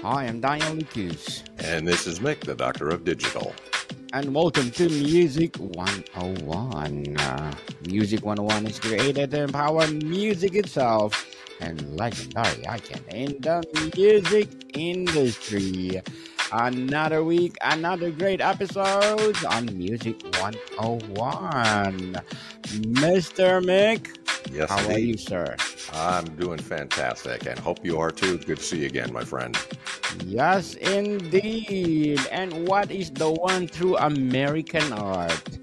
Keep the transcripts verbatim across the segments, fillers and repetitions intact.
Hi, I'm Daniel Lucas, And this is Mick, the Doctor of Digital. and welcome to Music one oh one. Uh, Music one oh one is created to empower music itself and legendary icon in the music industry. Another week, another great episode on Music one oh one. mister Mick, Yes, how are you, indeed. sir? I'm doing fantastic and hope you are too. Good to see you again, my friend. Yes, indeed. And what is the one true American art?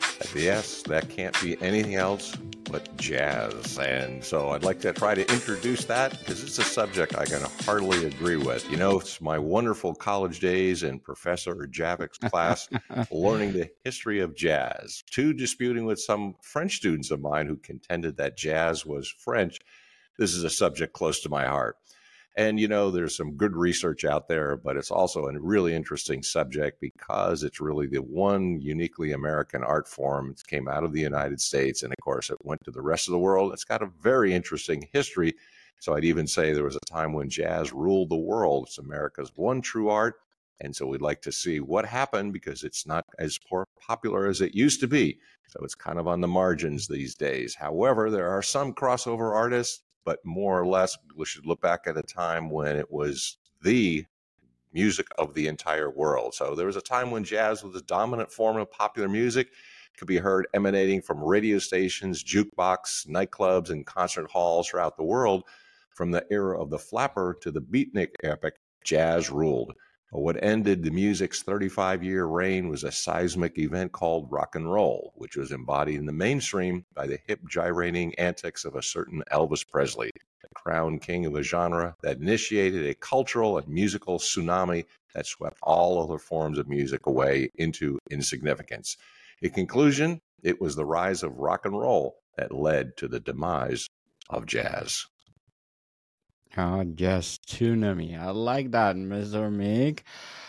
Yes, that can't be anything else but jazz. And so I'd like to try to introduce that because it's a subject I can heartily agree with. You know, it's my wonderful college days in Professor Javik's class learning the history of jazz, to disputing with some French students of mine who contended that jazz was French. This is a subject close to my heart. And, you know, there's some good research out there, but it's also a really interesting subject because it's really the one uniquely American art form. It came out of the United States, and of course, it went to the rest of the world. It's got a very interesting history. So I'd even say there was a time when jazz ruled the world. It's America's one true art. And so we'd like to see what happened because it's not as popular as it used to be. So it's kind of on the margins these days. However, there are some crossover artists, but more or less, we should look back at a time when it was the music of the entire world. So there was a time when jazz was the dominant form of popular music. It could be heard emanating from radio stations, jukebox, nightclubs, and concert halls throughout the world. From the era of the flapper to the beatnik epic, jazz ruled. What ended the music's thirty-five-year reign was a seismic event called rock and roll, which was embodied in the mainstream by the hip gyrating antics of a certain Elvis Presley, the crowned king of a genre that initiated a cultural and musical tsunami that swept all other forms of music away into insignificance. In conclusion, it was the rise of rock and roll that led to the demise of jazz. Oh, just tsunami. I like that, mister Mick.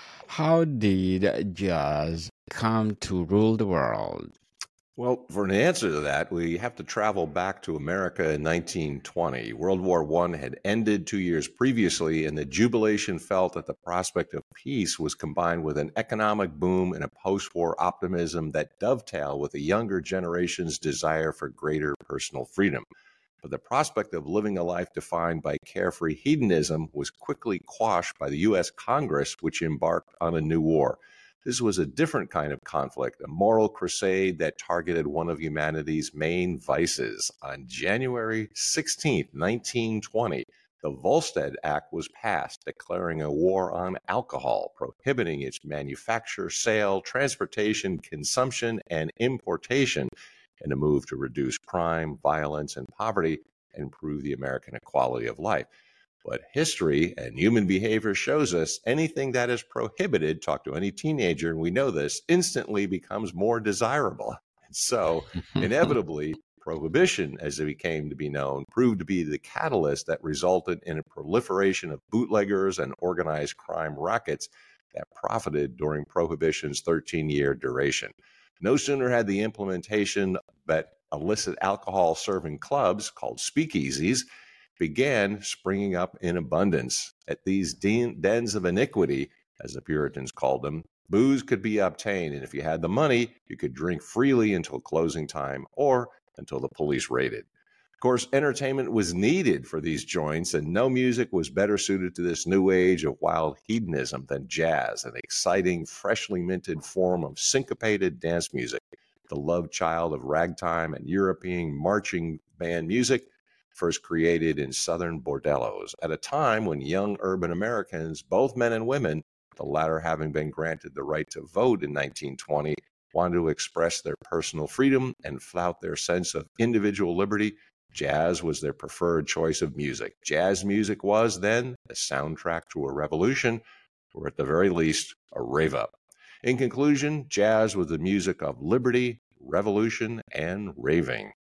How did jazz come to rule the world? Well, for an answer to that, we have to travel back to America in nineteen twenty. World War One had ended two years previously, and the jubilation felt at the prospect of peace was combined with an economic boom and a post-war optimism that dovetailed with the younger generation's desire for greater personal freedom. But the prospect of living a life defined by carefree hedonism was quickly quashed by the U S Congress, which embarked on a new war. This was a different kind of conflict, a moral crusade that targeted one of humanity's main vices. On January sixteenth, nineteen twenty, the Volstead Act was passed, declaring a war on alcohol, prohibiting its manufacture, sale, transportation, consumption, and importation, in a move to reduce crime, violence, and poverty and improve the American equality of life. But history and human behavior shows us anything that is prohibited, talk to any teenager, and we know this, instantly becomes more desirable. And so, inevitably, prohibition, as it became to be known, proved to be the catalyst that resulted in a proliferation of bootleggers and organized crime rackets that profited during Prohibition's thirteen-year duration. No sooner had the implementation that illicit alcohol serving clubs called speakeasies began springing up in abundance. At these den- dens of iniquity, as the Puritans called them, booze could be obtained, and if you had the money, you could drink freely until closing time or until the police raided. Of course, entertainment was needed for these joints, and no music was better suited to this new age of wild hedonism than jazz, an exciting, freshly minted form of syncopated dance music, the love child of ragtime and European marching band music, first created in southern bordellos at a time when young urban Americans, both men and women, the latter having been granted the right to vote in nineteen twenty, wanted to express their personal freedom and flout their sense of individual liberty. Jazz was their preferred choice of music. Jazz music was then the soundtrack to a revolution, or at the very least, a rave-up. In conclusion, jazz was the music of liberty, revolution, and raving.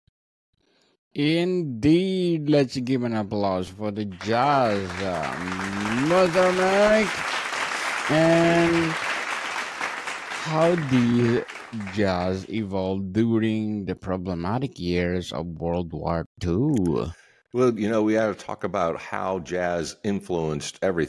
Indeed, let's give an applause for the jazz, uh, mister Mick. And how did jazz evolve during the problematic years of World War Two? Well, you know, we had to talk about how jazz influenced everything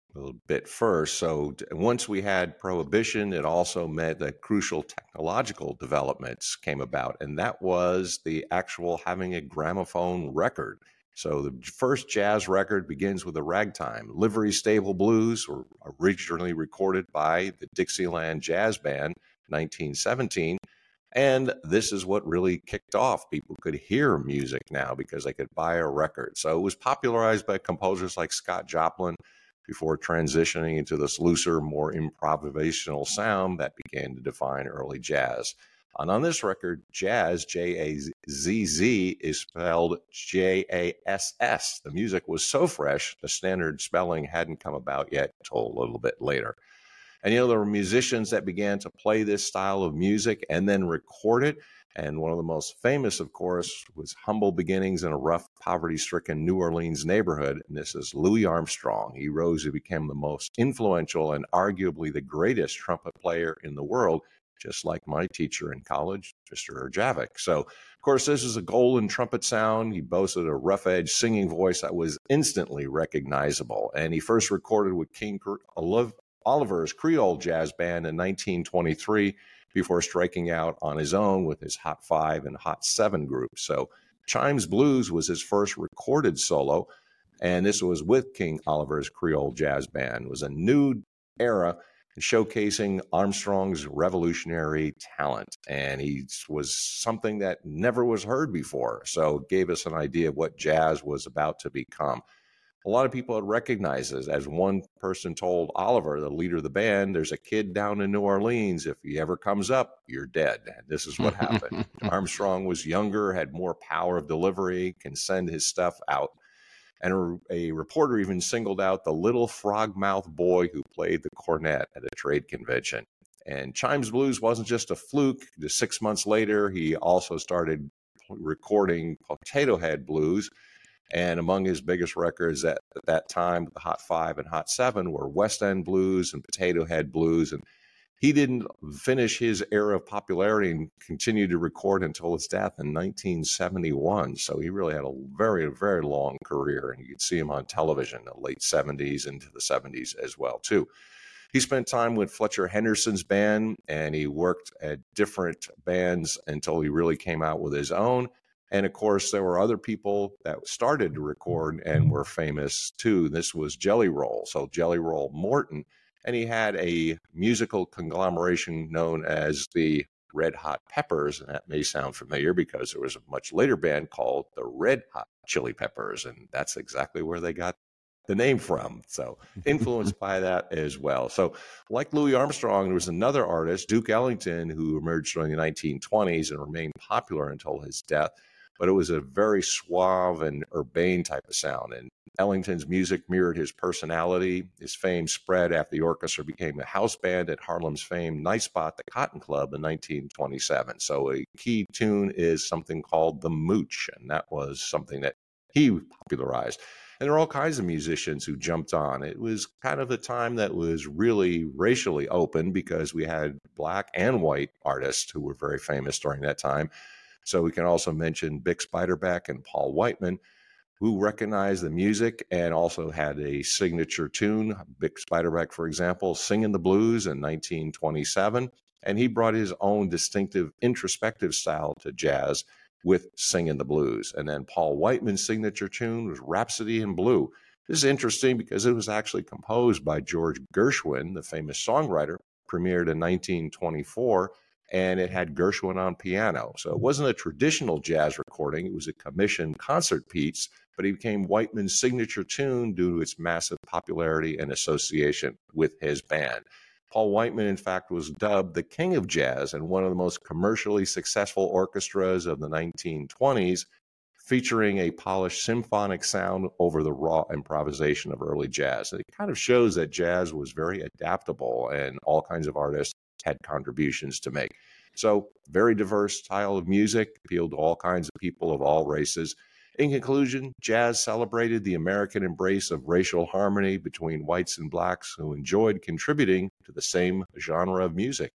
a little bit first. So d- once we had prohibition, it also meant that crucial technological developments came about, and that was the actual having a gramophone record. So the j- first jazz record begins with a ragtime. Livery Stable Blues were originally recorded by the Dixieland Jazz Band, nineteen seventeen. And this is what really kicked off. People could hear music now because they could buy a record. So it was popularized by composers like Scott Joplin before transitioning into this looser, more improvisational sound that began to define early jazz. And on this record, jazz, J A Z Z, is spelled J A S S. The music was so fresh, the standard spelling hadn't come about yet until a little bit later. And, you know, there were musicians that began to play this style of music and then record it. And one of the most famous, of course, was humble beginnings in a rough, poverty stricken New Orleans neighborhood. And this is Louis Armstrong. He rose to become the most influential and arguably the greatest trumpet player in the world, just like my teacher in college, Mister Erjavik. So, of course, this is a golden trumpet sound. He boasted a rough edged singing voice that was instantly recognizable. And he first recorded with King Oliv- Oliver's Creole Jazz Band in nineteen twenty-three before striking out on his own with his Hot Five and Hot Seven groups. So Chimes Blues was his first recorded solo, and this was with King Oliver's Creole Jazz Band. It was a new era showcasing Armstrong's revolutionary talent, and he was something that never was heard before. So it gave us an idea of what jazz was about to become. A lot of people had recognized this. As one person told Oliver, the leader of the band, there's a kid down in New Orleans. If he ever comes up, you're dead. And this is what happened. Armstrong was younger, had more power of delivery, can send his stuff out. And a, a reporter even singled out the little frog-mouthed boy who played the cornet at a trade convention. And Chimes Blues wasn't just a fluke. Just six months later, he also started recording Potato Head Blues. And among his biggest records at, at that time, the Hot Five and Hot Seven, were West End Blues and Potato Head Blues. And he didn't finish his era of popularity and continued to record until his death in nineteen seventy-one. So he really had a very, very long career. And you could see him on television in the late seventies into the seventies as well, too. He spent time with Fletcher Henderson's band, and he worked at different bands until he really came out with his own. And of course, there were other people that started to record and were famous too. This was Jelly Roll. So Jelly Roll Morton, and he had a musical conglomeration known as the Red Hot Peppers. And that may sound familiar because there was a much later band called the Red Hot Chili Peppers. And that's exactly where they got the name from. So influenced by that as well. So like Louis Armstrong, there was another artist, Duke Ellington, who emerged during the nineteen twenties and remained popular until his death. But it was a very suave and urbane type of sound. And Ellington's music mirrored his personality. His fame spread after the orchestra became a house band at Harlem's famed night spot, the Cotton Club, in nineteen twenty-seven. So a key tune is something called the Mooch, and that was something that he popularized. And there are all kinds of musicians who jumped on. It was kind of a time that was really racially open because we had black and white artists who were very famous during that time. So we can also mention Bix Beiderbecke and Paul Whiteman, who recognized the music and also had a signature tune. Bix Beiderbecke, for example, Singing the Blues in nineteen twenty-seven. And he brought his own distinctive introspective style to jazz with Singing the Blues. And then Paul Whiteman's signature tune was Rhapsody in Blue. This is interesting because it was actually composed by George Gershwin, the famous songwriter, premiered in nineteen twenty-four. And it had Gershwin on piano. So it wasn't a traditional jazz recording. It was a commissioned concert piece, but it became Whiteman's signature tune due to its massive popularity and association with his band. Paul Whiteman, in fact, was dubbed the king of jazz and one of the most commercially successful orchestras of the nineteen twenties, featuring a polished symphonic sound over the raw improvisation of early jazz. And it kind of shows that jazz was very adaptable and all kinds of artists had contributions to make. So very diverse style of music, appealed to all kinds of people of all races. In conclusion, jazz celebrated the American embrace of racial harmony between whites and blacks who enjoyed contributing to the same genre of music.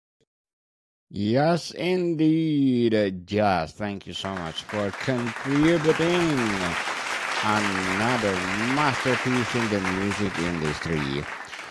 Yes, indeed, uh, Jazz. Thank you so much for contributing another masterpiece in the music industry.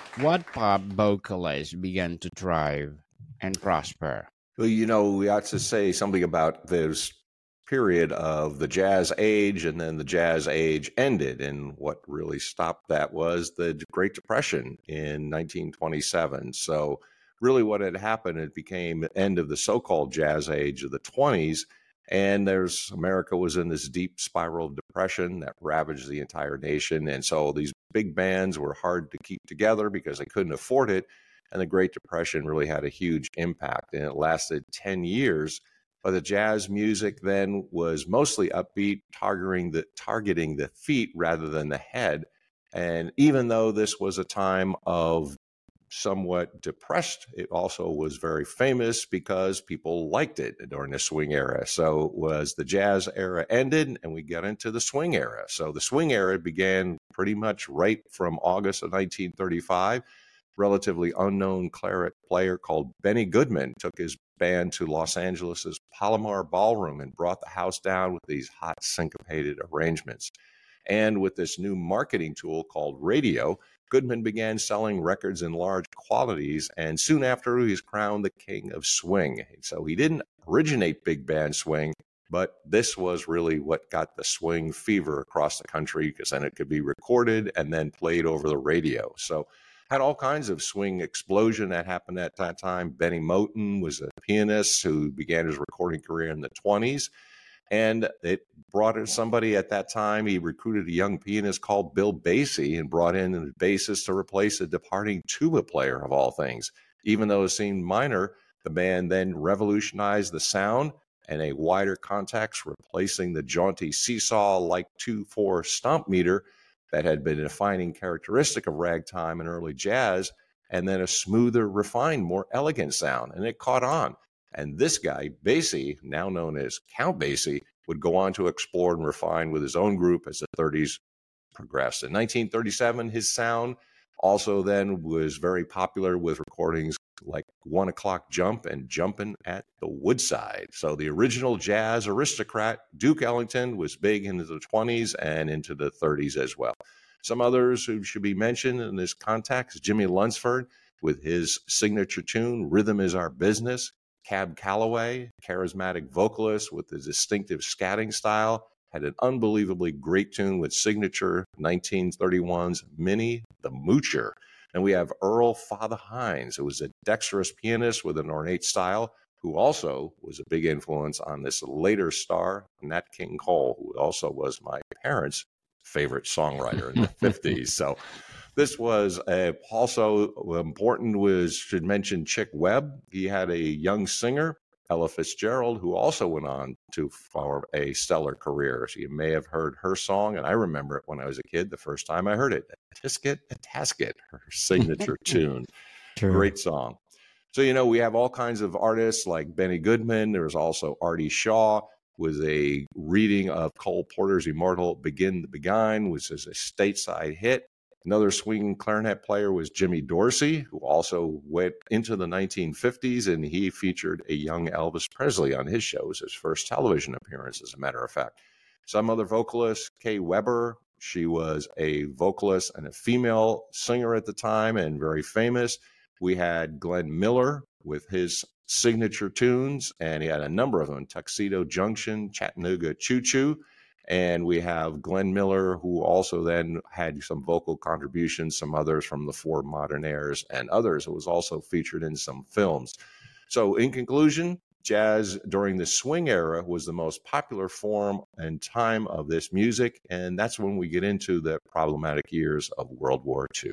What pop vocalists began to thrive and prosper? Well, you know, we ought to say something about this period of the jazz age, and then the jazz age ended. And what really stopped that was the Great Depression in nineteen twenty-seven. So, really, what had happened, it became the end of the so called jazz age of the twenties. And there's America was in this deep spiral of depression that ravaged the entire nation. And so these big bands were hard to keep together because they couldn't afford it. And the Great Depression really had a huge impact, and it lasted ten years. But the jazz music then was mostly upbeat, targeting the targeting the feet rather than the head. And even though this was a time of somewhat depressed, it also was very famous because people liked it during the swing era. So was the jazz era ended and we got into the swing era. So the swing era began pretty much right from August of nineteen thirty-five. Relatively unknown clarinet player called Benny Goodman took his band to Los Angeles's Palomar Ballroom and brought the house down with these hot syncopated arrangements. And with this new marketing tool called radio, Goodman began selling records in large quantities, and soon after he was crowned the king of swing. So he didn't originate big band swing, but this was really what got the swing fever across the country, because then it could be recorded and then played over the radio. So had all kinds of swing explosion that happened at that time. Benny Moten was a pianist who began his recording career in the twenties. And it brought in somebody at that time. He recruited a young pianist called Bill Basie and brought in a bassist to replace a departing tuba player, of all things. Even though it seemed minor, the band then revolutionized the sound and a wider context, replacing the jaunty seesaw-like two four stomp meter that had been a defining characteristic of ragtime and early jazz, and then a smoother, refined, more elegant sound. And it caught on. And this guy, Basie, now known as Count Basie, would go on to explore and refine with his own group as the thirties progressed. In nineteen thirty-seven, his sound also then was very popular with recordings like One O'Clock Jump and Jumpin' at the Woodside. So the original jazz aristocrat, Duke Ellington, was big into the twenties and into the thirties as well. Some others who should be mentioned in this context, Jimmy Lunsford with his signature tune, Rhythm is Our Business. Cab Calloway, charismatic vocalist with a distinctive scatting style, had an unbelievably great tune with signature nineteen thirty-one's Minnie the Moocher. And we have Earl Father Hines, who was a dexterous pianist with an ornate style, who also was a big influence on this later star, Nat King Cole, who also was my parents' favorite songwriter in the fifties. So this was a, also important was, should mention Chick Webb. He had a young singer, Ella Fitzgerald, who also went on to form a stellar career. So you may have heard her song, and I remember it when I was a kid, the first time I heard it. A Tisket, a Tasket, her signature tune. True. Great song. So, you know, we have all kinds of artists like Benny Goodman. There was also Artie Shaw, was a reading of Cole Porter's immortal Begin the Beguine, which is a stateside hit. Another swing clarinet player was Jimmy Dorsey, who also went into the nineteen fifties, and he featured a young Elvis Presley on his shows, his first television appearance, as a matter of fact. Some other vocalists, Kay Weber, she was a vocalist and a female singer at the time and very famous. We had Glenn Miller with his signature tunes, and he had a number of them, Tuxedo Junction, Chattanooga Choo Choo. And we have Glenn Miller, who also then had some vocal contributions, some others from the Four Modern Airs and others. It was also featured in some films. So in conclusion, jazz during the swing era was the most popular form and time of this music. And that's when we get into the problematic years of World War Two.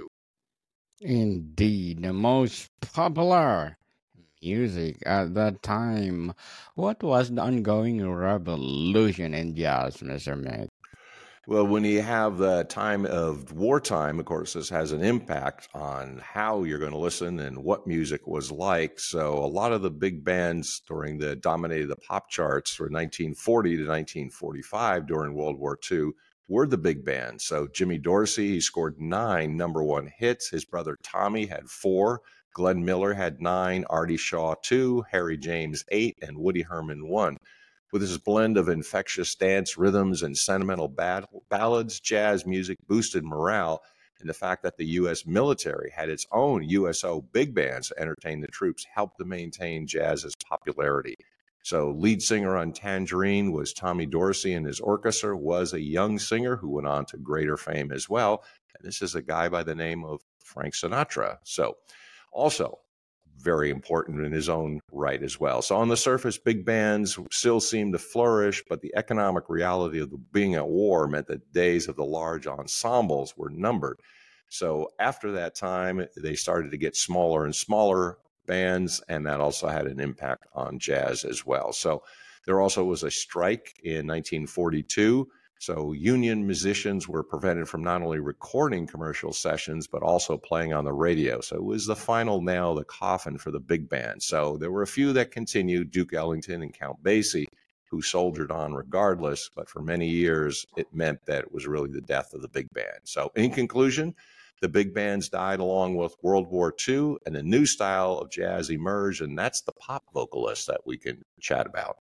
Indeed, the most popular music at that time. What was the ongoing revolution in jazz, Mister Mick? Well, when you have the time of wartime, of course, this has an impact on how you're going to listen and what music was like. So a lot of the big bands during the dominated the pop charts from nineteen forty to nineteen forty-five during World War Two were the big bands. So Jimmy Dorsey, he scored nine number one hits. His brother Tommy had four. Glenn Miller had nine, Artie Shaw two, Harry James eight, and Woody Herman one. With his blend of infectious dance rhythms and sentimental bad- ballads, jazz music boosted morale. And the fact that the U S military had its own U S O big bands to entertain the troops helped to maintain jazz's popularity. So lead singer on Tangerine was Tommy Dorsey, and his orchestra was a young singer who went on to greater fame as well. And this is a guy by the name of Frank Sinatra. So also very important in his own right as well. So on the surface, big bands still seemed to flourish, but the economic reality of the, being at war meant that days of the large ensembles were numbered. So after that time, they started to get smaller and smaller bands, and that also had an impact on jazz as well. So there also was a strike in nineteen forty-two. So union musicians were prevented from not only recording commercial sessions, but also playing on the radio. So it was the final nail in the coffin for the big band. So there were a few that continued, Duke Ellington and Count Basie, who soldiered on regardless. But for many years, it meant that it was really the death of the big band. So in conclusion, the big bands died along with World War Two, and a new style of jazz emerged, and that's the pop vocalist that we can chat about.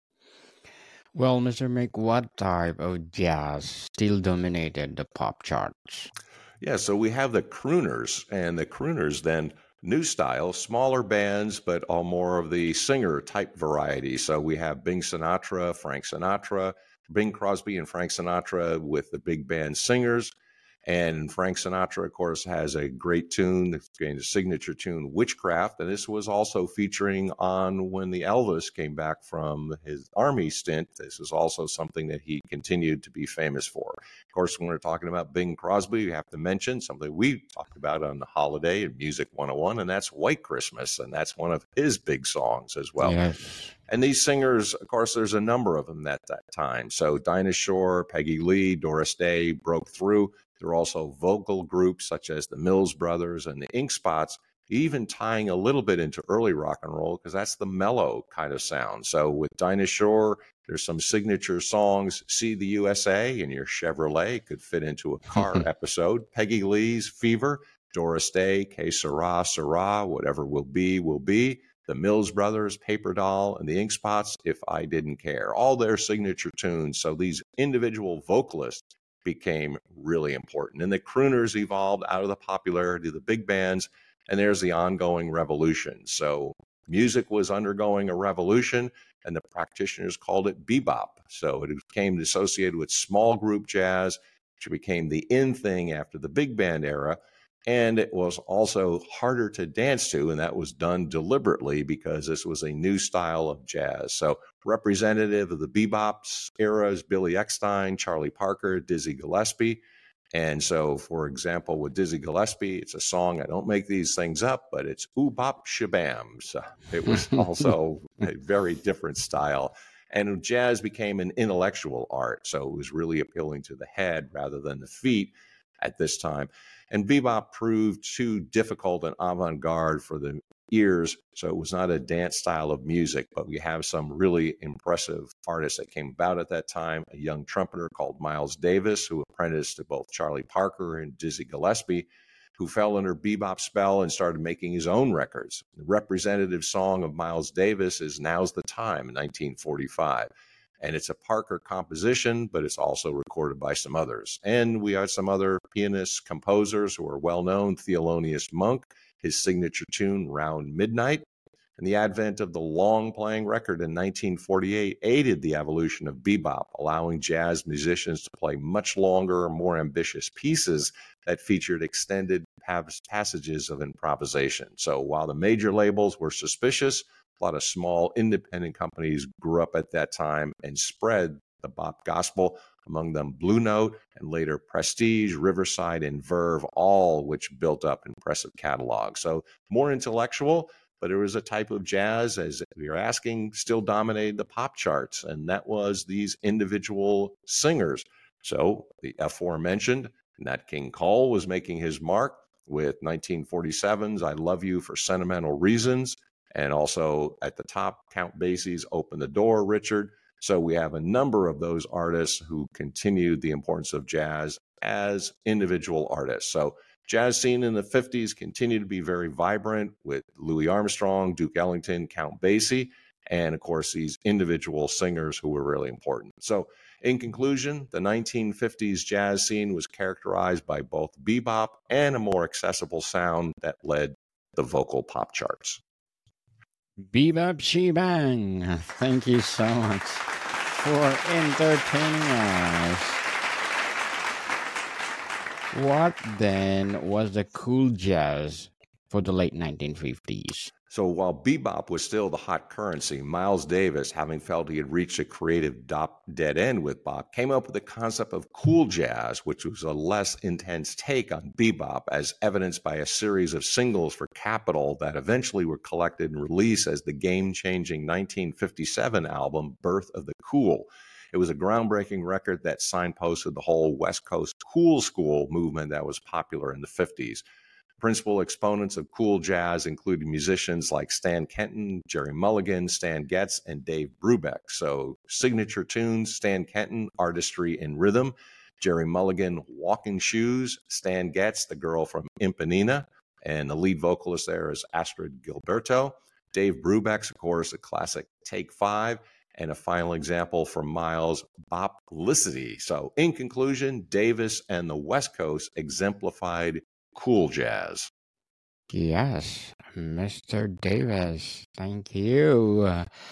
Well, mister Mick, what type of jazz still dominated the pop charts? Yeah, so we have the crooners, and the crooners then new style, smaller bands, but all more of the singer type variety. So we have Bing Sinatra, Frank Sinatra, Bing Crosby and Frank Sinatra with the big band singers. And Frank Sinatra, of course, has a great tune, that's a signature tune, Witchcraft. And this was also featuring on when the Elvis came back from his army stint. This is also something that he continued to be famous for. Of course, when we're talking about Bing Crosby, we have to mention something we talked about on the Holiday in Music one oh one, and that's White Christmas. And that's one of his big songs as well. Yes. And these singers, of course, there's a number of them at that time. So Dinah Shore, Peggy Lee, Doris Day broke through. There are also vocal groups such as the Mills Brothers and the Ink Spots, even tying a little bit into early rock and roll because that's the mellow kind of sound. So with Dinah Shore, there's some signature songs. See the U S A in your Chevrolet could fit into a car episode. Peggy Lee's Fever, Doris Day, Que Sera, Sera, whatever will be, will be. The Mills Brothers, Paper Doll, and the Ink Spots, If I Didn't Care. All their signature tunes. So these individual vocalists became really important. And the crooners evolved out of the popularity of the big bands, and there's the ongoing revolution. So music was undergoing a revolution, and the practitioners called it bebop. So it became associated with small group jazz, which became the in thing after the big band era. And it was also harder to dance to, and that was done deliberately because this was a new style of jazz. So representative of the bebop era is Billy Eckstine, Charlie Parker, Dizzy Gillespie. And so, for example, with Dizzy Gillespie, it's a song, I don't make these things up, but it's Ooh Bop Shabam. So it was also a very different style. And jazz became an intellectual art. So it was really appealing to the head rather than the feet at this time. And bebop proved too difficult and avant-garde for the ears, so it was not a dance style of music, but we have some really impressive artists that came about at that time. A young trumpeter called Miles Davis, who apprenticed to both Charlie Parker and Dizzy Gillespie, who fell under bebop spell and started making his own records. The representative song of Miles Davis is Now's the Time in nineteen forty-five. And it's a Parker composition, but it's also recorded by some others. And we have some other pianists, composers who are well-known. Thelonious Monk, his signature tune, Round Midnight. And the advent of the long-playing record in nineteen forty-eight aided the evolution of bebop, allowing jazz musicians to play much longer, more ambitious pieces that featured extended passages of improvisation. So while the major labels were suspicious, a lot of small independent companies grew up at that time and spread the bop gospel, among them Blue Note and later Prestige, Riverside, and Verve, all which built up impressive catalogs. So more intellectual, but it was a type of jazz, as you're asking, still dominated the pop charts, and that was these individual singers. So the aforementioned Nat King Cole was making his mark with nineteen forty-seven's I Love You for Sentimental Reasons. And also at the top, Count Basie's Open the Door, Richard. So we have a number of those artists who continued the importance of jazz as individual artists. So jazz scene in the fifties continued to be very vibrant with Louis Armstrong, Duke Ellington, Count Basie. and of course, these individual singers who were really important. So, in conclusion, the nineteen fifties jazz scene was characterized by both bebop and a more accessible sound that led the vocal pop charts. Bebop Shebang. Thank you so much for entertaining us. What then was the cool jazz for the late nineteen fifties? So while bebop was still the hot currency, Miles Davis, having felt he had reached a creative dop- dead end with bop, came up with the concept of cool jazz, which was a less intense take on bebop, as evidenced by a series of singles for Capitol that eventually were collected and released as the game-changing nineteen fifty-seven album, Birth of the Cool. It was a groundbreaking record that signposted the whole West Coast cool school movement that was popular in the fifties. Principal exponents of cool jazz included musicians like Stan Kenton, Jerry Mulligan, Stan Getz, and Dave Brubeck. So signature tunes, Stan Kenton, Artistry in Rhythm, Jerry Mulligan, Walking Shoes, Stan Getz, The Girl from Impanina, and the lead vocalist there is Astrid Gilberto. Dave Brubeck's, of course, a classic Take Five, and a final example from Miles, Boplicity. So in conclusion, Davis and the West Coast exemplified cool jazz. Yes, Mister Davis. Thank you.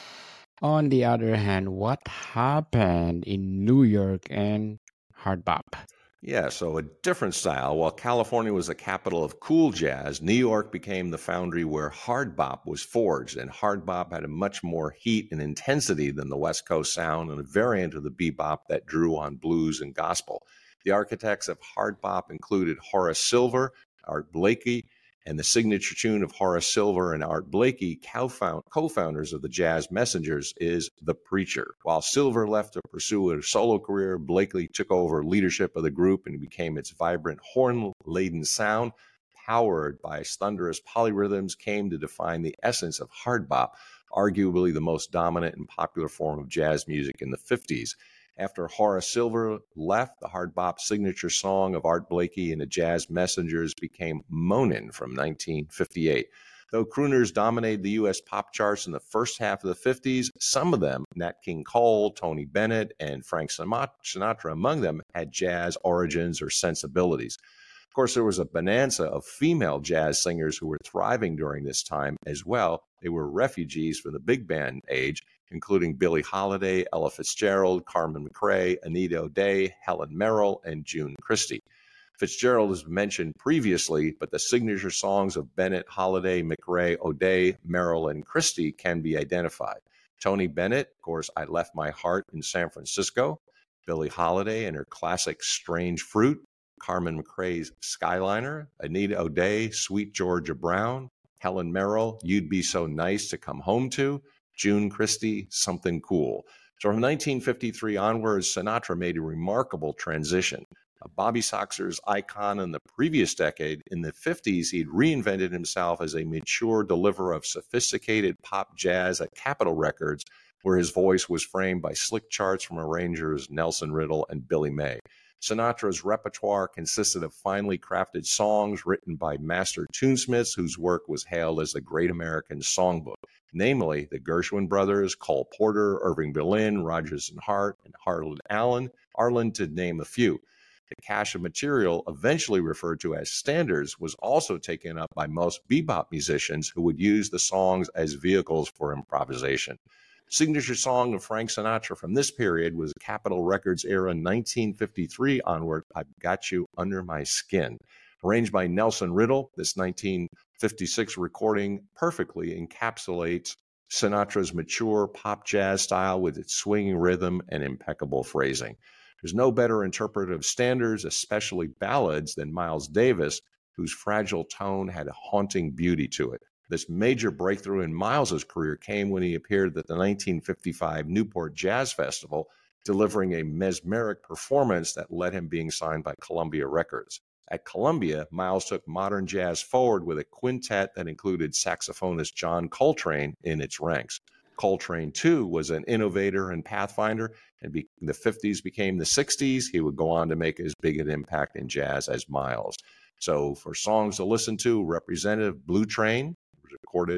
On the other hand, what happened in New York and hard bop? Yeah, so a different style. While California was the capital of cool jazz, New York became the foundry where hard bop was forged, and hard bop had a much more heat and intensity than the West Coast sound and a variant of the bebop that drew on blues and gospel. The architects of hard bop included Horace Silver, Art Blakey, and the signature tune of Horace Silver and Art Blakey, co-founders of the Jazz Messengers, is The Preacher. While Silver left to pursue a solo career, Blakey took over leadership of the group and became its vibrant horn-laden sound, powered by its thunderous polyrhythms, came to define the essence of hard bop, arguably the most dominant and popular form of jazz music in the fifties. After Horace Silver left, the hard bop signature song of Art Blakey and the Jazz Messengers became Moanin' from nineteen fifty-eight. Though crooners dominated the U S pop charts in the first half of the fifties, some of them, Nat King Cole, Tony Bennett, and Frank Sinatra among them, had jazz origins or sensibilities. Of course, there was a bonanza of female jazz singers who were thriving during this time as well. They were refugees from the big band age, including Billie Holiday, Ella Fitzgerald, Carmen McRae, Anita O'Day, Helen Merrill, and June Christy. Fitzgerald is mentioned previously, but the signature songs of Bennett, Holiday, McRae, O'Day, Merrill, and Christy can be identified. Tony Bennett, of course, I Left My Heart in San Francisco. Billie Holiday and her classic Strange Fruit. Carmen McRae's Skyliner. Anita O'Day, Sweet Georgia Brown. Helen Merrill, You'd Be So Nice to Come Home To. June Christy, Something Cool. So from nineteen fifty-three onwards, Sinatra made a remarkable transition. A Bobby Soxer's icon in the previous decade, in the fifties, he'd reinvented himself as a mature deliverer of sophisticated pop jazz at Capitol Records, where his voice was framed by slick charts from arrangers Nelson Riddle and Billy May. Sinatra's repertoire consisted of finely crafted songs written by master tunesmiths whose work was hailed as the Great American Songbook, namely the Gershwin brothers, Cole Porter, Irving Berlin, Rodgers and Hart, and Harlan Allen, Arlen to name a few. The cache of material, eventually referred to as standards, was also taken up by most bebop musicians who would use the songs as vehicles for improvisation. Signature song of Frank Sinatra from this period was Capitol Records era nineteen fifty-three onward, I've Got You Under My Skin. Arranged by Nelson Riddle, this nineteen fifty-six recording perfectly encapsulates Sinatra's mature pop jazz style with its swinging rhythm and impeccable phrasing. There's no better interpreter of standards, especially ballads, than Miles Davis, whose fragile tone had a haunting beauty to it. This major breakthrough in Miles's career came when he appeared at the nineteen fifty-five Newport Jazz Festival, delivering a mesmeric performance that led him being signed by Columbia Records. At Columbia, Miles took modern jazz forward with a quintet that included saxophonist John Coltrane in its ranks. Coltrane, too, was an innovator and pathfinder, and be- the fifties became the sixties. He would go on to make as big an impact in jazz as Miles. So for songs to listen to, Representative Blue Train, recorded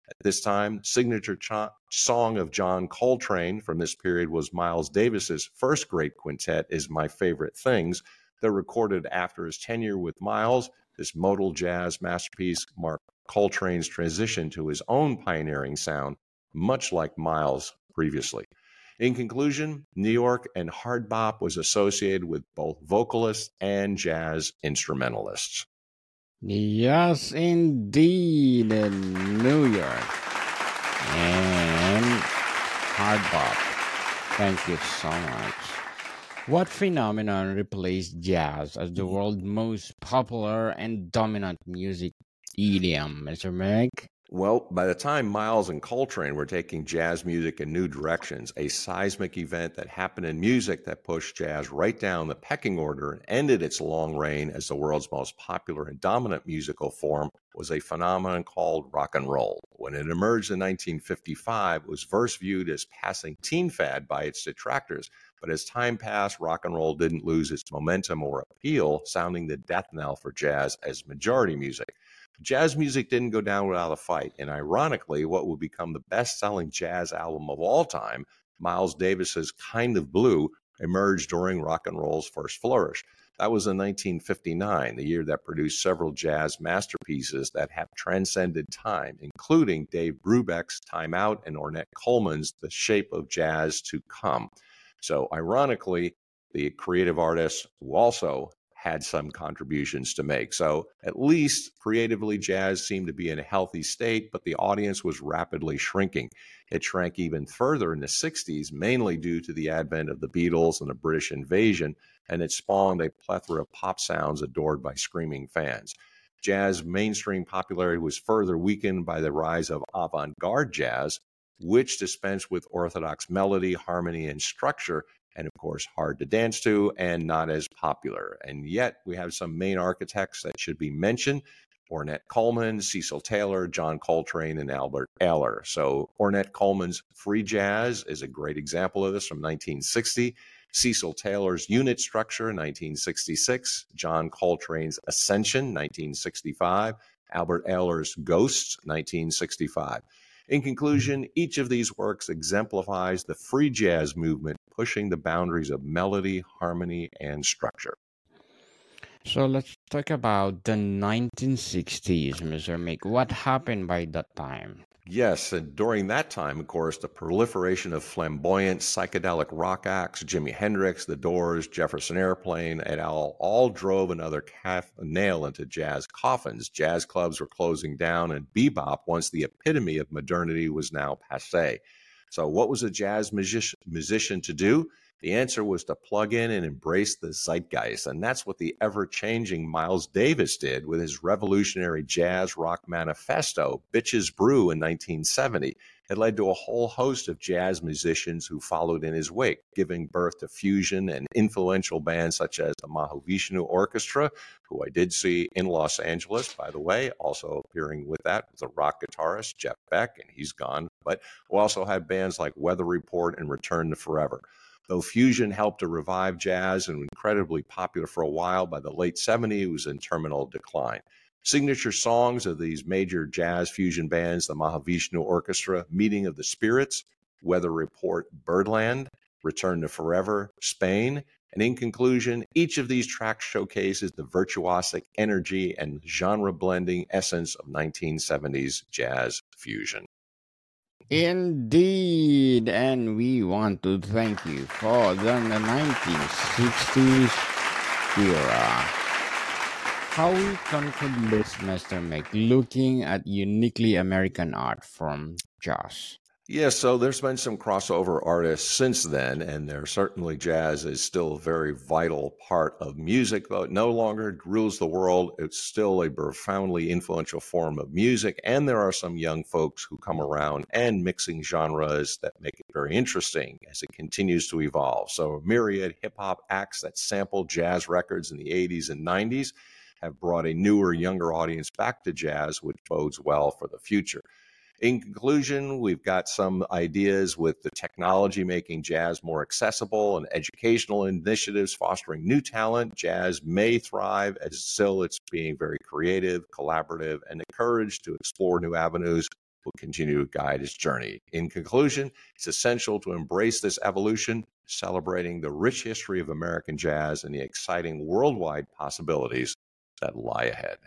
At this time, signature ch- song of John Coltrane from this period was Miles Davis's first great quintet, Is My Favorite Things. They're recorded after his tenure with Miles. This modal jazz masterpiece marked Coltrane's transition to his own pioneering sound, much like Miles previously. In conclusion, New York and hard bop was associated with both vocalists and jazz instrumentalists. Yes, indeed, in New York and hard bop. Thank you so much. What phenomenon replaced jazz as the world's most popular and dominant music idiom, Mister Meg? Well, by the time Miles and Coltrane were taking jazz music in new directions, a seismic event that happened in music that pushed jazz right down the pecking order and ended its long reign as the world's most popular and dominant musical form was a phenomenon called rock and roll. When it emerged in nineteen fifty-five, it was first viewed as passing teen fad by its detractors. But as time passed, rock and roll didn't lose its momentum or appeal, sounding the death knell for jazz as majority music. Jazz music didn't go down without a fight, and ironically, what would become the best-selling jazz album of all time, Miles Davis's Kind of Blue, emerged during rock and roll's first flourish. That was in nineteen fifty-nine, the year that produced several jazz masterpieces that have transcended time, including Dave Brubeck's Time Out and Ornette Coleman's The Shape of Jazz to Come. So, ironically, the creative artists who also had some contributions to make. So at least creatively, jazz seemed to be in a healthy state, but the audience was rapidly shrinking. It shrank even further in the sixties, mainly due to the advent of the Beatles and the British invasion, and it spawned a plethora of pop sounds adored by screaming fans. Jazz mainstream popularity was further weakened by the rise of avant-garde jazz, which dispensed with orthodox melody, harmony, and structure, and of course, hard to dance to and not as popular. And yet we have some main architects that should be mentioned: Ornette Coleman, Cecil Taylor, John Coltrane, and Albert Ayler. So Ornette Coleman's Free Jazz is a great example of this from nineteen sixty. Cecil Taylor's Unit Structure, nineteen sixty-six. John Coltrane's Ascension, nineteen sixty-five. Albert Ayler's Ghosts, nineteen sixty-five. In conclusion, each of these works exemplifies the free jazz movement pushing the boundaries of melody, harmony, and structure. So let's talk about the nineteen sixties, Mister Mick. What happened by that time? Yes, and during that time, of course, the proliferation of flamboyant psychedelic rock acts, Jimi Hendrix, The Doors, Jefferson Airplane, et al., all drove another calf, nail into jazz coffins. Jazz clubs were closing down, and bebop, once the epitome of modernity, was now passé. So what was a jazz music- musician to do? The answer was to plug in and embrace the zeitgeist, and that's what the ever-changing Miles Davis did with his revolutionary jazz rock manifesto, Bitches Brew, in nineteen seventy. It led to a whole host of jazz musicians who followed in his wake, giving birth to fusion and influential bands such as the Mahavishnu Orchestra, who I did see in Los Angeles, by the way, also appearing with that was a rock guitarist, Jeff Beck, and he's gone. But we also had bands like Weather Report and Return to Forever. Though fusion helped to revive jazz and was incredibly popular for a while, by the late seventies, it was in terminal decline. Signature songs of these major jazz fusion bands, the Mahavishnu Orchestra, Meeting of the Spirits, Weather Report, Birdland, Return to Forever, Spain. And in conclusion, each of these tracks showcases the virtuosic energy and genre-blending essence of nineteen seventies jazz fusion. Indeed, and we want to thank you for the nineteen sixties era. How we conclude this, Mister Mick, looking at uniquely American art from jazz? Yes, so there's been some crossover artists since then, and there certainly jazz is still a very vital part of music, though it no longer rules the world. It's still a profoundly influential form of music, and there are some young folks who come around and mixing genres that make it very interesting as it continues to evolve. So myriad hip-hop acts that sample jazz records in the eighties and nineties have brought a newer, younger audience back to jazz, which bodes well for the future. In conclusion, we've got some ideas with the technology making jazz more accessible and educational initiatives fostering new talent. Jazz may thrive as still it's being very creative, collaborative, and encouraged to explore new avenues will continue to guide his journey. In conclusion, it's essential to embrace this evolution, celebrating the rich history of American jazz and the exciting worldwide possibilities that lie ahead.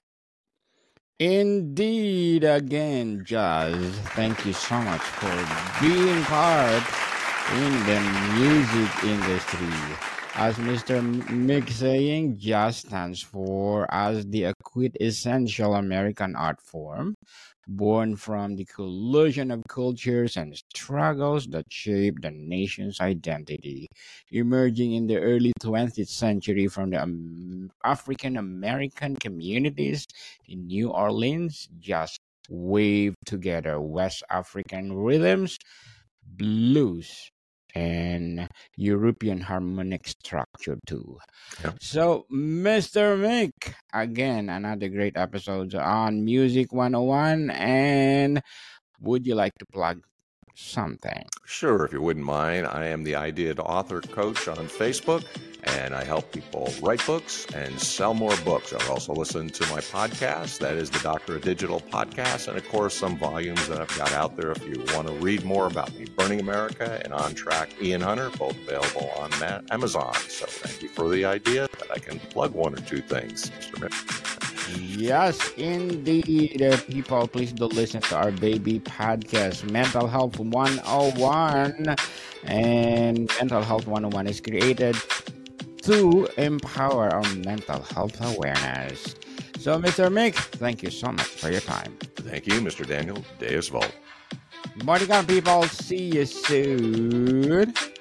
Indeed, again, Jazz, thank you so much for being part in the music industry. As Mister Mick saying, jazz stands for as the quintessential American art form, born from the collision of cultures and struggles that shaped the nation's identity. Emerging in the early twentieth century from the um, African American communities in New Orleans, jazz waved together West African rhythms, blues, and European harmonic structure too. Yep. So, Mister Mick, again, another great episode on Music one oh one. And would you like to plug something? Sure, if you wouldn't mind. I am the Idea to Author Coach on Facebook, and I help people write books and sell more books. I also listen to my podcast, that is the Doctor of Digital podcast, and of course some volumes that I've got out there if you want to read more about me. Burning America and On Track Ian Hunter, both available on Ma- Amazon. So thank you for the idea that I can plug one or two things, Mister Mick. Yes, indeed. Uh, people, please do listen to our baby podcast, Mental Health one oh one. And Mental Health one oh one is created to empower our mental health awareness. So, Mister Mick, thank you so much for your time. Thank you, Mister Daniel Deus Volt. Bodyguard people, see you soon.